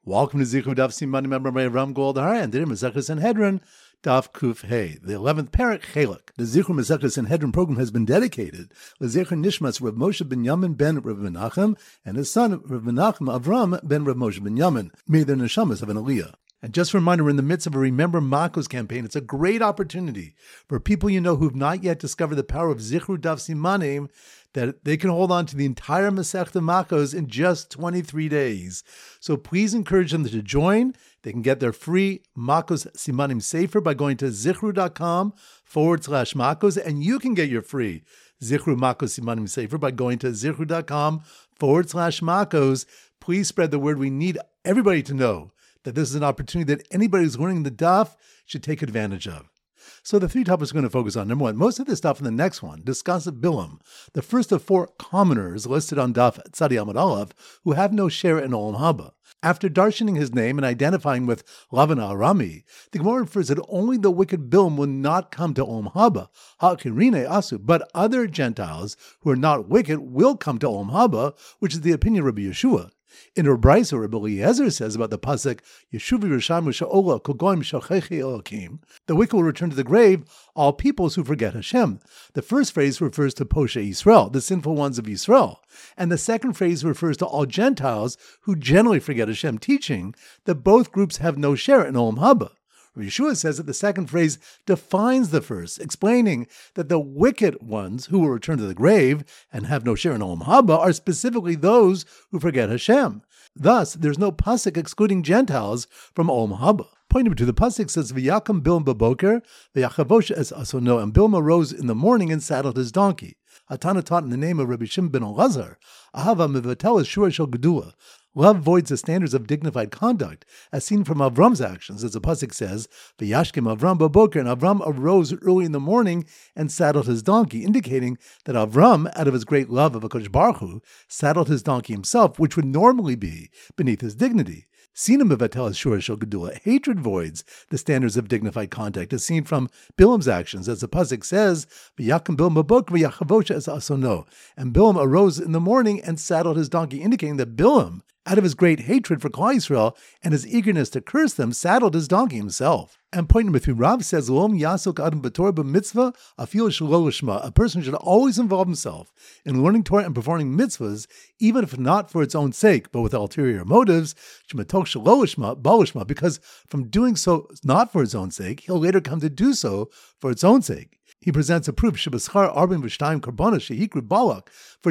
Welcome to Zichru Daf Siman member by Ram Goldhar and Dir Mesechus Sanhedrin Daf Kuf Hey, the 11th parak Chelek. The Zichru Mesechus Sanhedrin program has been dedicated to Zichru Nishmas Rav Moshe ben Yamin ben Rav Menachem and his son Rav Menachem Avram ben Rav Moshe ben Yamin. May their neshamas have an aliyah. And just a reminder, we're in the midst of a Remember Makos campaign. It's a great opportunity for people you know who've not yet discovered the power of Zichru Daf Simanim, that they can hold on to the entire Masechta Makos in just 23 days. So please encourage them to join. They can get their free Makos Simanim Sefer by going to zichru.com/Makos, and you can get your free Zichru Makos Simanim Sefer by going to zichru.com/Makos. Please spread the word. We need everybody to know that this is an opportunity that anybody who's learning the daf should take advantage of. So the three topics we're going to focus on. Number one, most of this stuff in the next one discuss Bilam, the first of four commoners listed on Daf Tzadi Amud Aleph, who have no share in Olam Haba. After darshaning his name and identifying with Lavan Arami, the Gemara infers that only the wicked Bilam will not come to Olam Haba, Ha'kirine Asu, but other Gentiles who are not wicked will come to Olam Haba, which is the opinion of Rabbi Yeshua. In her Brisa, Rabbi Eliezer says about the pasuk, Yeshuvi Rishamu Sha'ola Kogoim Shachechi Elokim, the wicked will return to the grave, all peoples who forget Hashem. The first phrase refers to Poshe Yisrael, the sinful ones of Yisrael, and the second phrase refers to all Gentiles who generally forget Hashem, teaching that both groups have no share in Olam Haba. Yeshua says that the second phrase defines the first, explaining that the wicked ones who will return to the grave and have no share in Olam Haba are specifically those who forget Hashem. Thus, there's no pasuk excluding Gentiles from Olam Haba. Point number two, the pasuk says, "V'yakam Bilam b'boker, v'yachavosh es asono," and Bilam arose in the morning and saddled his donkey. Hatana taught in the name of Rabbi Shimon ben Elazar, Ahava mevatel es shura shel gedula. Love voids the standards of dignified conduct, as seen from Avram's actions, as the pasuk says, "V'yashkem Avram b'boker," and Avram arose early in the morning and saddled his donkey, indicating that Avram, out of his great love of HaKadosh Baruch Hu, saddled his donkey himself, which would normally be beneath his dignity. Sina mevatel shura shel gedula. Hatred voids the standards of dignified conduct, as seen from Bilam's actions, as the pasuk says, "V'yakem Bilam b'boker v'yachavosh es asono," and Bilam arose in the morning and saddled his donkey, indicating that Bilam, out of his great hatred for Klal Yisrael and his eagerness to curse them, saddled his donkey himself. And point number three, Rav says, "Lom yasok adam b'torah b'mitzvah afil shelo lishma." A person should always involve himself in learning Torah and performing mitzvahs, even if not for its own sake, but with ulterior motives. Shematok shelo lishma, balishma, because from doing so not for its own sake, he'll later come to do so for its own sake. He presents a proof, Shebeschar arbin v'shtayim karbanos shehikru balak,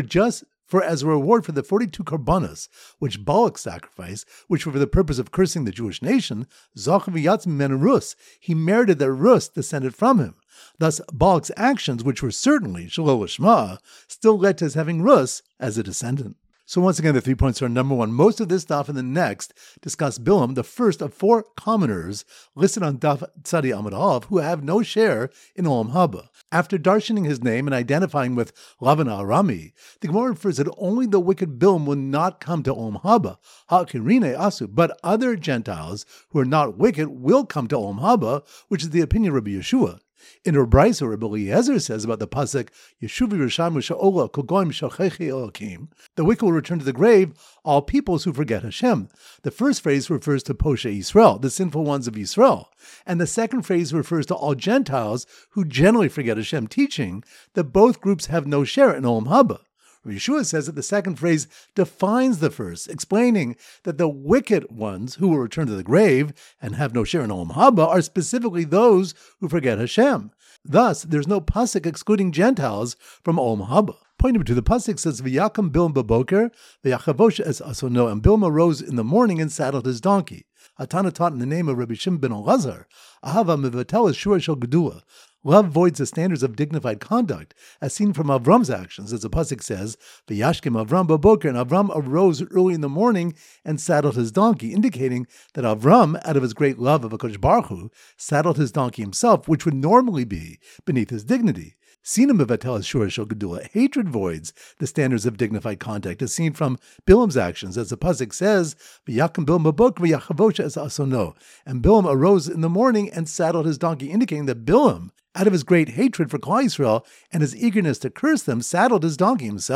for as a reward for the 42 karbanos which Balak sacrificed, which were for the purpose of cursing the Jewish nation, Zochav v'yatzim men Rus, he merited that Rus descended from him. Thus, Balak's actions, which were certainly Shelo Lishma, still led to his having Rus as a descendant. So once again, the 3 points are: number one, most of this stuff and the next discuss Bilam, the first of four commoners listed on Daf Tzadi Amud Aleph, who have no share in Olam Haba. After darshaning his name and identifying with Lavan Arami, the Gemara infers that only the wicked Bilam will not come to Olam Haba, Ha'kirine Asu, but other Gentiles who are not wicked will come to Olam Haba, which is the opinion of Rabbi Yeshua. In her Brisa, Rabbi Eliezer says about the pasuk, Yeshuvi Rishamu Sha'ola Kogoim Shachechi Elokim, the wicked will return to the grave, all peoples who forget Hashem. The first phrase refers to Poshe Yisrael, the sinful ones of Yisrael, and the second phrase refers to all Gentiles who generally forget Hashem, teaching that both groups have no share in Olam Haba. Yeshua says that the second phrase defines the first, explaining that the wicked ones who will return to the grave and have no share in Olam Haba are specifically those who forget Hashem. Thus, there's no pasuk excluding Gentiles from Olam Haba. Point number two, the pasuk says, "V'yakam Bilam b'boker, v'yachavosh es asono," and Bilam arose in the morning and saddled his donkey. Hatana taught in the name of Rabbi Shimon ben Elazar, Ahava mevatel es shura shel gedula. Love voids the standards of dignified conduct, as seen from Avram's actions, as the pasuk says, "V'yashkem Avram b'boker," and Avram arose early in the morning and saddled his donkey, indicating that Avram, out of his great love of HaKadosh Baruch Hu, saddled his donkey himself, which would normally be beneath his dignity. Sina mevatel shura shel gedula. Hatred voids the standards of dignified conduct, as seen from Bilam's actions, as the pasuk says, "V'yakem Bilam b'boker v'yachavosh es asono," and Bilam arose in the morning and saddled his donkey, indicating that Bilam, out of his great hatred for Klal Yisrael and his eagerness to curse them, saddled his donkey himself.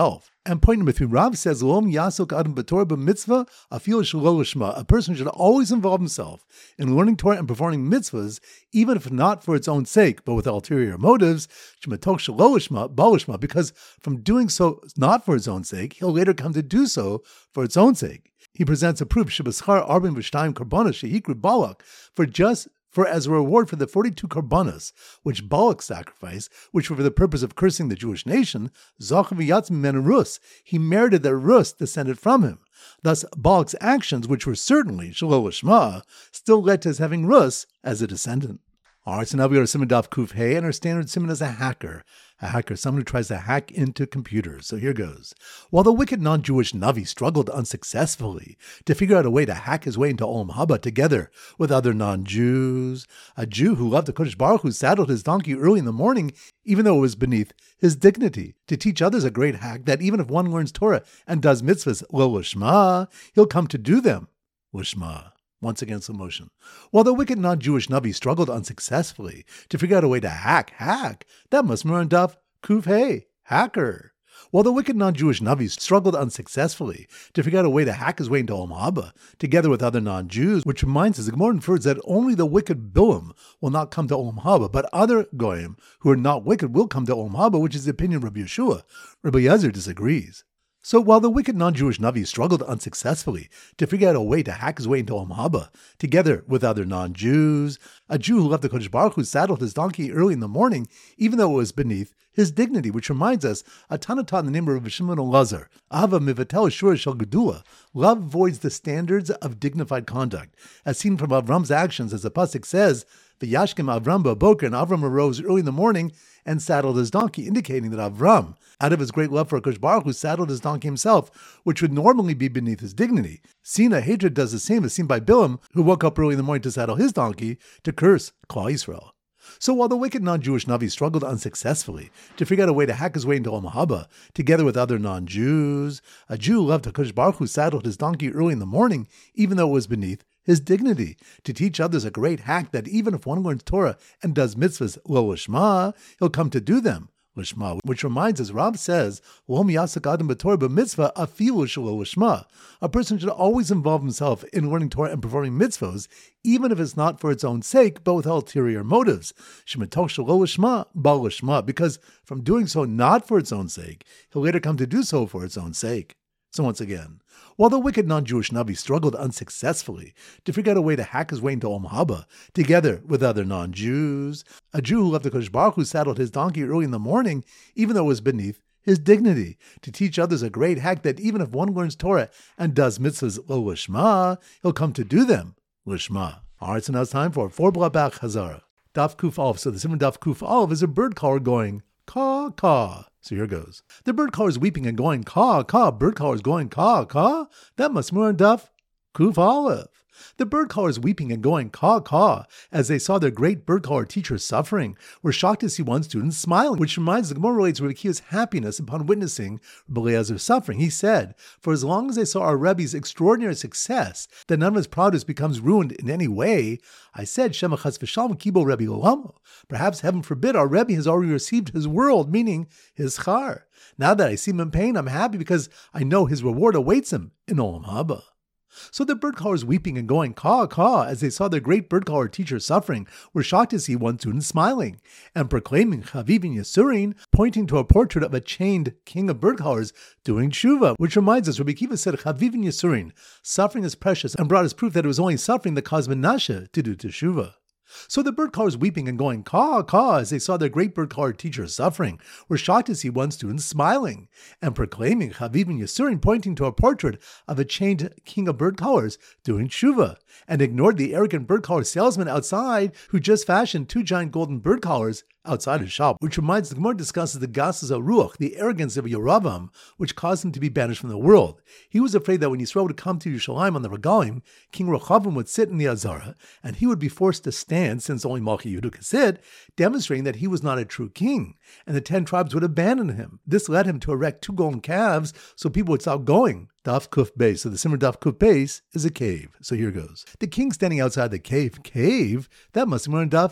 And point number 3, Rav says, Lom yasok adam b'torah b'mitzvah afil shelo lishma. A person should always involve himself in learning Torah and performing mitzvahs, even if not for its own sake, but with ulterior motives, shematok shelo lishma, ba lishma, because from doing so not for its own sake, he'll later come to do so for its own sake. He presents a proof, shebeschar arbin v'shtayim karbanos shehikru balak, for as a reward for the 42 karbanos, which Balak sacrificed, which were for the purpose of cursing the Jewish nation, Zochav v'yatz mimenu rus, he merited that Rus descended from him. Thus, Balak's actions, which were certainly shelo lishma, still led to his having Rus as a descendant. All right, so now we go to Siman Daf Kuf Hey, and our standard Siman is a hacker. A hacker, someone who tries to hack into computers. So here goes. While the wicked non-Jewish Navi struggled unsuccessfully to figure out a way to hack his way into Olam Haba together with other non-Jews, a Jew who loved the Kodesh Baruch Hu saddled his donkey early in the morning, even though it was beneath his dignity, to teach others a great hack that even if one learns Torah and does mitzvahs lo lishma, he'll come to do them lishma. Once again, slow motion. While the wicked non-Jewish Navi struggled unsuccessfully to figure out a way to hack, that must be on Daf Kuf Hey, hacker. While the wicked non-Jewish Navi struggled unsuccessfully to figure out a way to hack his way into Olam Haba, together with other non-Jews, which reminds us, the Gemara infers that only the wicked Bilam will not come to Olam Haba, but other Goyim who are not wicked will come to Olam Haba, which is the opinion of Rabbi Yeshua. Rabbi Yezer disagrees. So while the wicked non-Jewish Navi struggled unsuccessfully to figure out a way to hack his way into Olam Haba, together with other non-Jews, a Jew who loved the Kodesh Baruch Hu saddled his donkey early in the morning, even though it was beneath his dignity, which reminds us, a Tana taught in the name of Rabbi Shimon Elazar, Ava mivatel shura shel gedula, love voids the standards of dignified conduct, as seen from Avram's actions, as the pasuk says, V'yashkem Avram ba'boker, and Avram arose early in the morning and saddled his donkey, indicating that Avram, out of his great love for Kodesh Baruch Hu, saddled his donkey himself, which would normally be beneath his dignity. Sina hatred does the same as seen by Bilam, who woke up early in the morning to saddle his donkey to curse Klal Yisrael. So while the wicked non-Jewish Navi struggled unsuccessfully to figure out a way to hack his way into Olam Haba, together with other non-Jews, a Jew who loved HaKadosh Baruch Hu saddled his donkey early in the morning, even though it was beneath his dignity, to teach others a great hack that even if one learns Torah and does mitzvahs lo lishma, he'll come to do them lishma. Which reminds us, Rav says, Lom yasak adam b'torah b'mitzvah afilu shelo lishma. A person should always involve himself in learning Torah and performing mitzvahs, even if it's not for its own sake, but with ulterior motives. Shematok shelo lishma, ba lishma, because from doing so not for its own sake, he'll later come to do so for its own sake. So once again, while the wicked non-Jewish Navi struggled unsuccessfully to figure out a way to hack his way into Olam Haba, together with other non-Jews, a Jew who loved the Kodesh Baruch Hu saddled his donkey early in the morning, even though it was beneath his dignity, to teach others a great hack that even if one learns Torah and does mitzvahs lo lishma, he'll come to do them lishma. All right, so now it's time for 4 Blabach Hazara. Daf Kuf Aleph. So the Siman Daf Kuf Aleph is a bird caller going caw, caw. So here goes. The bird caller is weeping and going caw, caw. Bird caller is going caw, caw. That must be on Daf Kuf Aleph. The bird callers weeping and going caw, caw, as they saw their great bird caller teacher suffering, were shocked to see one student smiling, which reminds the Gemara relates Rabbi Akiva's happiness upon witnessing Rabbi Eliezer's suffering. He said, for as long as I saw our Rebbe's extraordinary success, that none of his progress becomes ruined in any way, I said, Shema chas v'shalom kibo Rebbe olamo. Perhaps, heaven forbid, our Rebbe has already received his world, meaning his schar. Now that I see him in pain, I'm happy because I know his reward awaits him in Olam Haba. So the bird callers weeping and going caw, caw, as they saw their great bird caller teacher suffering, were shocked to see one student smiling and proclaiming Chavivin Yasurin, pointing to a portrait of a chained king of bird callers doing tshuva, which reminds us, Rabbi Akiva said Chavivin Yasurin, suffering is precious, and brought as proof that it was only suffering that caused Menashe to do teshuva. So the bird callers weeping and going caw, caw, as they saw their great bird caller teacher suffering, were shocked to see one student smiling and proclaiming Chavivin Yasurin, pointing to a portrait of a chained king of bird callers doing tshuva, and ignored the arrogant bird caller salesman outside who just fashioned 2 giant golden bird collars outside his shop, which reminds the Gemara discusses the Gasas Aruach, the arrogance of Yeravam, which caused him to be banished from the world. He was afraid that when Yisrael would come to Yerushalayim on the Regalim, King Rechavam would sit in the Azara, and he would be forced to stand, since only Malchi Yehuda could sit, demonstrating that he was not a true king, and the 10 tribes would abandon him. This led him to erect 2 golden calves, so people would stop going. Daf Kuf Beis. So the Simmer Daf Kuf Beis is a cave. So here goes. The king standing outside the cave. Cave? That must be on Daf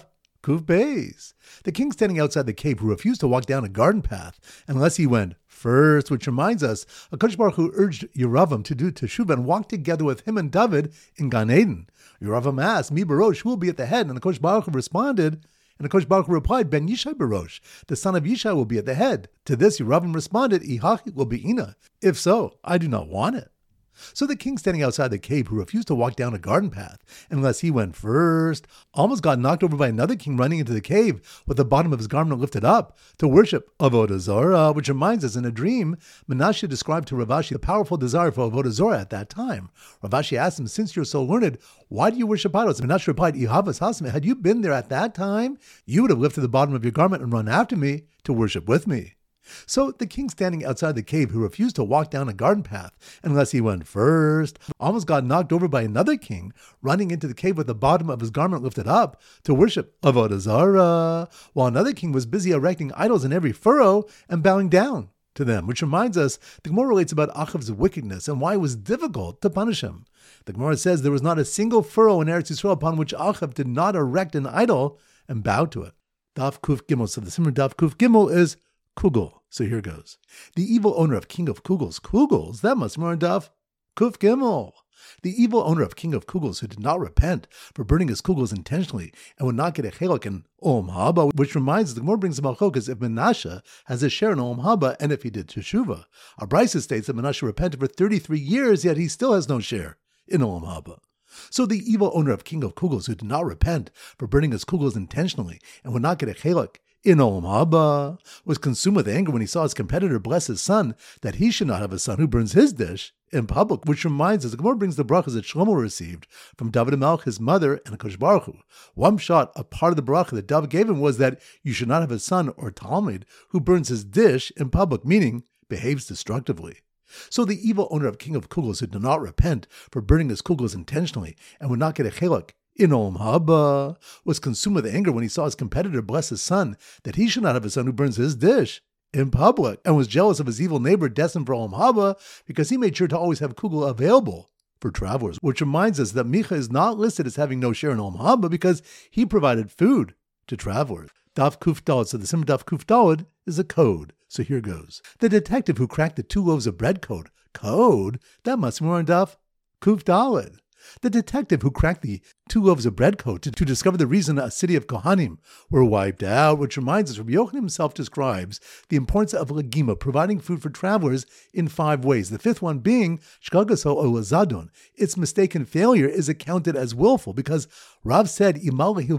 Kuf Beis. The king standing outside the cave who refused to walk down a garden path unless he went first, which reminds us, HaKadosh Baruch Hu urged Yeravam to do teshuvah and walk together with him and David in Gan Eden. Yeravam asked, Mi Barosh, who will be at the head? And HaKadosh Baruch Hu responded, and HaKadosh Baruch Hu replied, Ben Yishai Barosh, the son of Yishai will be at the head. To this Yeravam responded, Ihachi will be Ina. If so, I do not want it. So the king standing outside the cave who refused to walk down a garden path unless he went first almost got knocked over by another king running into the cave with the bottom of his garment lifted up to worship Avodah Zarah, which reminds us in a dream, Menashe described to Rav Ashi the powerful desire for Avodah Zarah at that time. Rav Ashi asked him, since you're so learned, why do you worship idols? Menashe replied, Ihavas Hasme, had you been there at that time, you would have lifted the bottom of your garment and run after me to worship with me. So the king standing outside the cave who refused to walk down a garden path unless he went first almost got knocked over by another king running into the cave with the bottom of his garment lifted up to worship Avodah Zarah, while another king was busy erecting idols in every furrow and bowing down to them, which reminds us, the Gemara relates about Achav's wickedness and why it was difficult to punish him. The Gemara says there was not a single furrow in Eretz Yisrael upon which Achav did not erect an idol and bow to it. Daf Kuf Gimel. So the Simmer Daf Kuf Gimel is Kugel. So here goes. The evil owner of King of Kugels. Kugels? That must be more Daf Kuf Gimel. The evil owner of King of Kugels who did not repent for burning his Kugels intentionally and would not get a chelak in Olam Haba, which reminds us, the Gemara brings about Chokas if Menashe has a share in Olam Haba and if he did Teshuvah. Our Brisa states that Menashe repented for 33 years, yet he still has no share in Olam Haba. So the evil owner of King of Kugels who did not repent for burning his Kugels intentionally and would not get a chelak in Olam Haba was consumed with anger when he saw his competitor bless his son, that he should not have a son who burns his dish in public, which reminds us, the Gemara brings the brachas that Shlomo received from David HaMelech, his mother, and HaKadosh Baruch Hu. One shot, a part of the bracha that David gave him was that you should not have a son or talmid who burns his dish in public, meaning behaves destructively. So the evil owner of King of Kugels who did not repent for burning his Kugels intentionally and would not get a chelak in Olam Haba was consumed with anger when he saw his competitor bless his son, that he should not have a son who burns his dish in public, and was jealous of his evil neighbor destined for Olam Haba because he made sure to always have Kugel available for travelers, which reminds us that Micha is not listed as having no share in Olam Haba because he provided food to travelers. Daf Kuf Daled. So the Simmer Daf Kuf Daled is a code. So here goes. The detective who cracked the 2 loaves of bread code. Code? That must be more on Daf Kuf Daled. The detective who cracked the 2 loaves of bread code to discover the reason a city of Kohanim were wiped out, which reminds us, Rabbi Yochanan himself describes the importance of legima, providing food for travelers in 5 ways. The 5th one being shkagaso o lazadon. Its mistaken failure is accounted as willful because Rav said, if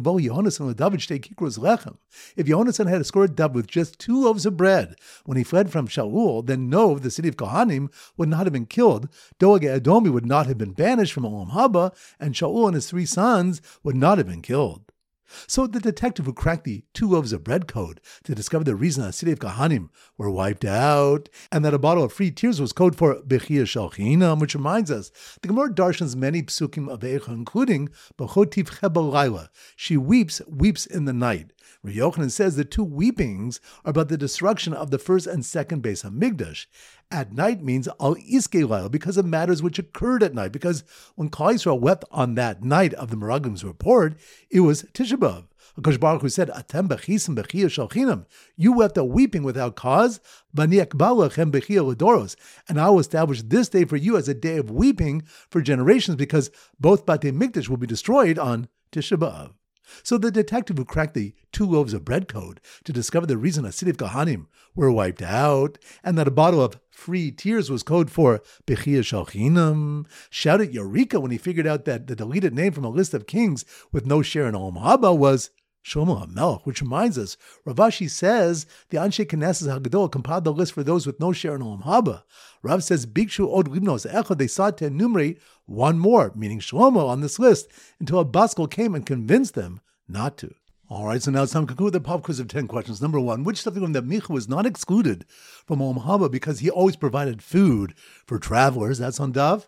Yonasan had scored David with just 2 loaves of bread when he fled from Shaul, then Nov, the city of Kohanim, would not have been killed. Doeg Edomi would not have been banished from Olam Haba, and Shaul and his 3 sons would not have been killed. So the detective who cracked the 2 loaves of bread code to discover the reason the city of Kohanim were wiped out, and that a bottle of free tears was code for Bechia Shalchinam, which reminds us, the Gemara darshans many psukim of Eicha, including B'chotiv Chebel she weeps in the night. Rabbi Yochanan says the 2 weepings are about the destruction of the first and second Beis HaMikdash. At night means al iskei laila, because of matters which occurred at night. Because when Klal Yisrael wept on that night of the Meraglim's report, it was Tisha B'Av. HaKadosh Baruch Hu said, Atem bechisim bechia shalchinam. You wept a weeping without cause. Bani akbal lechem bechia ledoros. And I will establish this day for you as a day of weeping for generations, because both Batei Mikdash will be destroyed on Tisha B'Av. So the detective who cracked the 2 loaves of bread code to discover the reason a city of Kohanim were wiped out, and that a bottle of free tears was code for Bechia Shalchinam, shouted Eureka when he figured out that the deleted name from a list of kings with no share in Olam Haba was Shlomo HaMelech, which reminds us, Rav Ashi says the Anshe Knesset HaGadol compiled the list for those with no share in Olam Haba. Rav says, Bikshu Od Libnos Echad, they sought to enumerate one more, meaning Shlomo, on this list, until a Baskel came and convinced them not to. All right, so now it's time to conclude the pop quiz of 10 questions. Number 1, which stuff that Micha was not excluded from Olam Haba because he always provided food for travelers? That's on Dav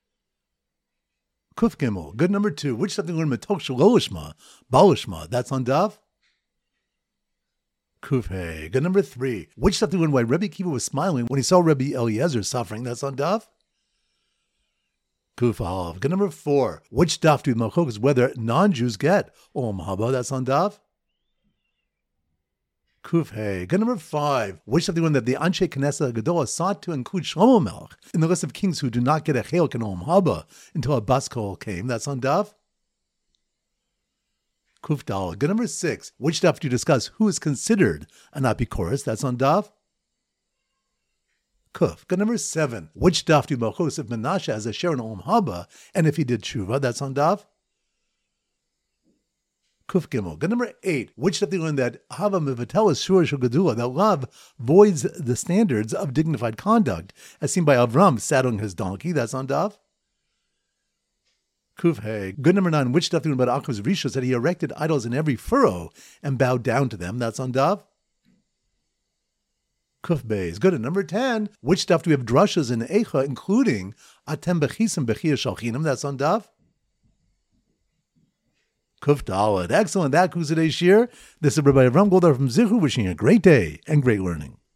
Kuf Gimel. Good. Number 2, which stuff that Metok Shalolishma, Balishma? That's on Dav Kuf Hey. Good. Number 3, which stuff that why Rebbe Kiva was smiling when he saw Rebbe Eliezer suffering? That's on Dav Kuf Aleph. Good. Number 4, which stuff do Malchok is whether non-Jews get Olam Haba? That's on Dav Kuf Hey. Good number 5. Which of the one that the Anshe Knesset Gedolah sought to include Shlomo Melech in the list of kings who do not get a Chayil in Olam Haba until a Bas Kol came? That's on Daf. Kuf Dal. Good number 6. Which Daf do you discuss who is considered an Apikoros? That's on Daf. Kuf. Good number 7. Which Daf do you Malchus if Menashe has a share in Olam Haba and if he did Tshuva? That's on Daf. Kuf Gimel. Good number 8. Which Daf do you learn that Hava Mivatelis Shur Shel Gedula, that love voids the standards of dignified conduct, as seen by Avram saddling his donkey? That's on Daf. Kuf Hey. Good number 9. Which Daf do you learn about Achaz Rishos that he erected idols in every furrow and bowed down to them? That's on Daf. Kuf Beis. Good. At number 10. Which Daf do we have drushes in Eicha, including Atem Bechisim Bechir Shalchinim? That's on Daf. Kuf Daled. Excellent. That concludes today's shir. This is Rabbi Avram Goldar from Zichu, wishing you a great day and great learning.